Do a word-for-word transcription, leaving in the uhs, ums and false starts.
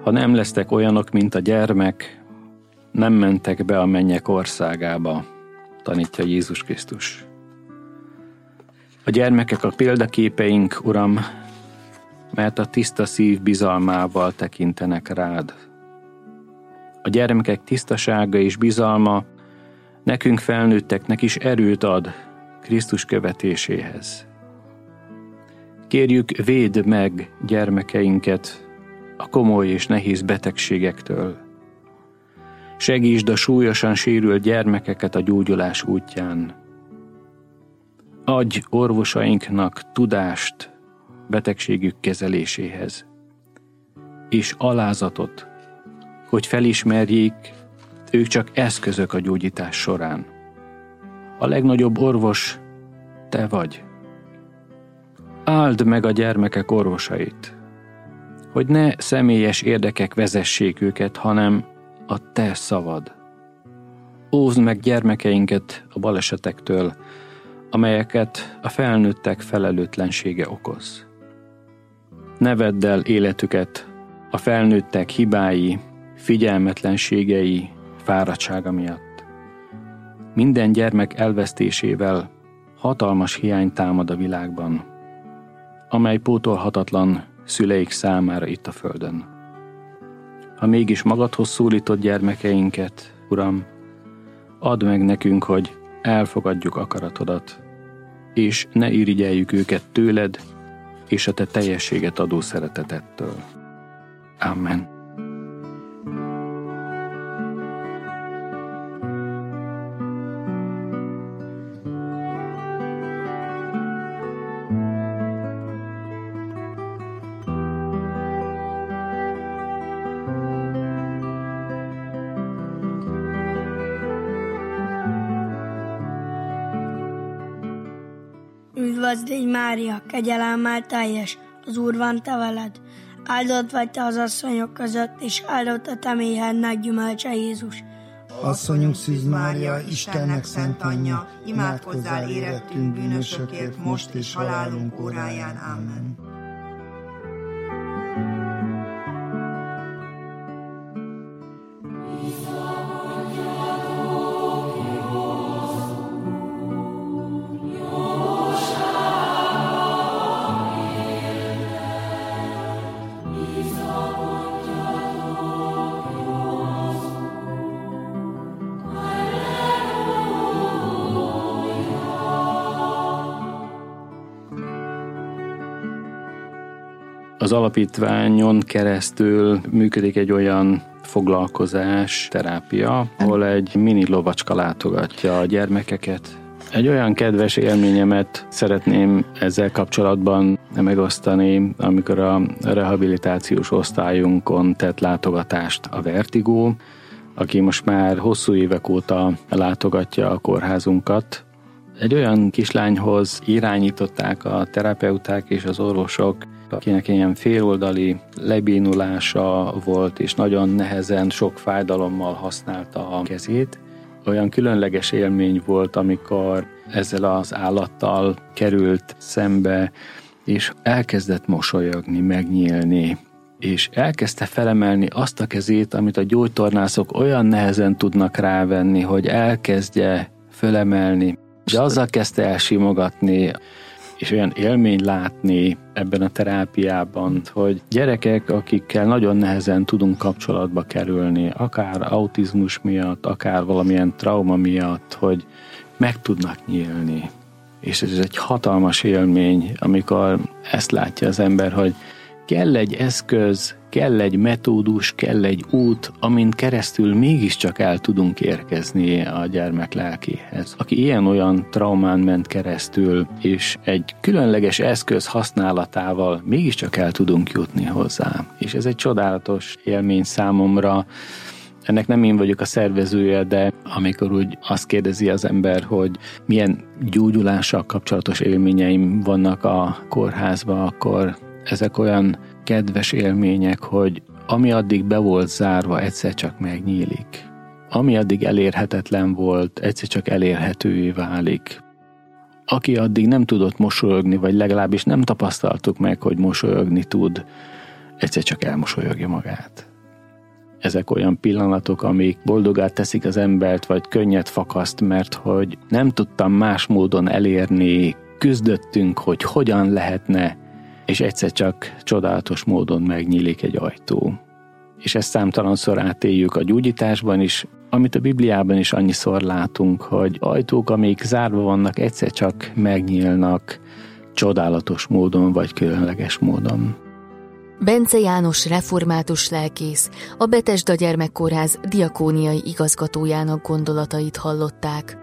Ha nem lesztek olyanok, mint a gyermek, nem mentek be a mennyek országába, tanítja Jézus Krisztus. A gyermekek a példaképeink, Uram, mert a tiszta szív bizalmával tekintenek rád. A gyermekek tisztasága és bizalma nekünk felnőtteknek is erőt ad Krisztus követéséhez. Kérjük, védd meg gyermekeinket a komoly és nehéz betegségektől. Segítsd a súlyosan sérült gyermekeket a gyógyulás útján. Adj orvosainknak tudást betegségük kezeléséhez, és alázatot, hogy felismerjék, ők csak eszközök a gyógyítás során. A legnagyobb orvos te vagy. Áld meg a gyermekek orvosait, hogy ne személyes érdekek vezessék őket, hanem a te szavad. Óvd meg gyermekeinket a balesetektől, amelyeket a felnőttek felelőtlensége okoz. Ne vedd el életüket a felnőttek hibái, figyelmetlenségei, fáradtsága miatt. Minden gyermek elvesztésével hatalmas hiány támad a világban, amely pótolhatatlan szüleik számára itt a földön. Ha mégis magadhoz szólítod gyermekeinket, Uram, add meg nekünk, hogy elfogadjuk akaratodat, és ne irigyeljük őket tőled és a te teljességet adó szeretetettől. Amen. Üdvözlégy Mária, kegyelemmel teljes, az Úr van te veled. Áldott vagy te az asszonyok között, és áldott a te méhednek gyümölcse Jézus. Asszonyunk Szűz Mária, Istennek szent anyja, imádkozzál érettünk bűnösökért, most és halálunk óráján. Amen. Az alapítványon keresztül működik egy olyan foglalkozás, terápia, ahol egy mini lovacska látogatja a gyermekeket. Egy olyan kedves élményemet szeretném ezzel kapcsolatban megosztani, amikor a rehabilitációs osztályunkon tett látogatást a Vertigo, aki most már hosszú évek óta látogatja a kórházunkat. Egy olyan kislányhoz irányították a terapeuták és az orvosok, akinek ilyen féloldali lebénulása volt, és nagyon nehezen, sok fájdalommal használta a kezét. Olyan különleges élmény volt, amikor ezzel az állattal került szembe, és elkezdett mosolyogni, megnyílni, és elkezdte felemelni azt a kezét, amit a gyógytornászok olyan nehezen tudnak rávenni, hogy elkezdje fölemelni. De azzal kezdte el simogatni, és olyan élmény látni ebben a terápiában, hogy gyerekek, akikkel nagyon nehezen tudunk kapcsolatba kerülni, akár autizmus miatt, akár valamilyen trauma miatt, hogy meg tudnak nyílni. És ez egy hatalmas élmény, amikor ezt látja az ember, hogy kell egy eszköz, kell egy metódus, kell egy út, amin keresztül mégiscsak el tudunk érkezni a gyermek lelkéhez. Aki ilyen-olyan traumán ment keresztül, és egy különleges eszköz használatával mégiscsak el tudunk jutni hozzá. És ez egy csodálatos élmény számomra. Ennek nem én vagyok a szervezője, de amikor úgy azt kérdezi az ember, hogy milyen gyógyulással kapcsolatos élményeim vannak a kórházban, akkor ezek olyan kedves élmények, hogy ami addig be volt zárva, egyszer csak megnyílik. Ami addig elérhetetlen volt, egyszer csak elérhetővé válik. Aki addig nem tudott mosolyogni, vagy legalábbis nem tapasztaltuk meg, hogy mosolyogni tud, egyszer csak elmosolyogja magát. ezek olyan pillanatok, amik boldogá teszik az embert, vagy könnyet fakaszt, mert hogy nem tudtam más módon elérni, küzdöttünk, hogy hogyan lehetne, és egyszer csak csodálatos módon megnyílik egy ajtó. És ezt számtalanszor átéljük a gyógyításban is, amit a Bibliában is annyiszor látunk, hogy ajtók, amik zárva vannak, egyszer csak megnyílnak csodálatos módon, vagy különleges módon. Bence János református lelkész, a Betesda Gyermekkórház diakóniai igazgatójának gondolatait hallották.